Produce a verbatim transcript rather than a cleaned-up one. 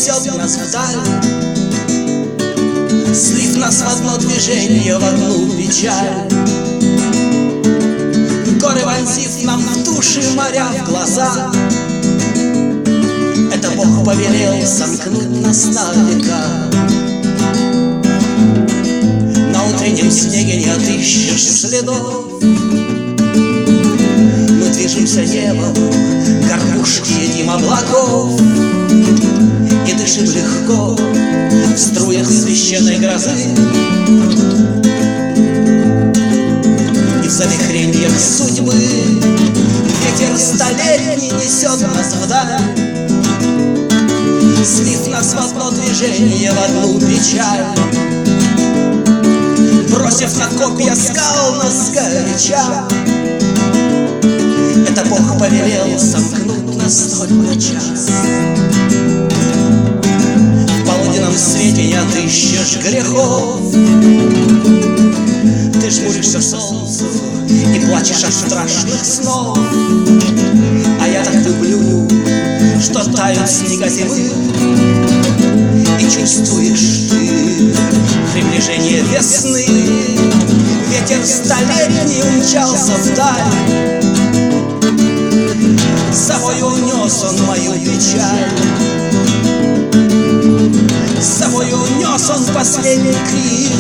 несет нас вдаль, слив нас в одно движение, в одну печаль. Горы вонзив нам в души, моря в глаза, это Бог повелел сомкнуть нас на века. На утреннем снеге не отыщешь следов, мы движемся небом, горбушки едим облаков и дышим легко в струях священной грозы. И в завихреньях судьбы ветер столетний несет нас вдаль, слив нас в одно движение, в одну печаль. Бросив на копья скал нас горяча, это Бог повелел сомкнуть нас только на час. В полуденном свете не отыщешь грехов, ты жмуришься к солнцу и плачешь от страшных снов. А я так люблю, что тают снега зимы, и чувствуешь ты приближение весны. Ветер столетний умчался вдаль, с собой унес он мою печаль, с собой унес он последний крик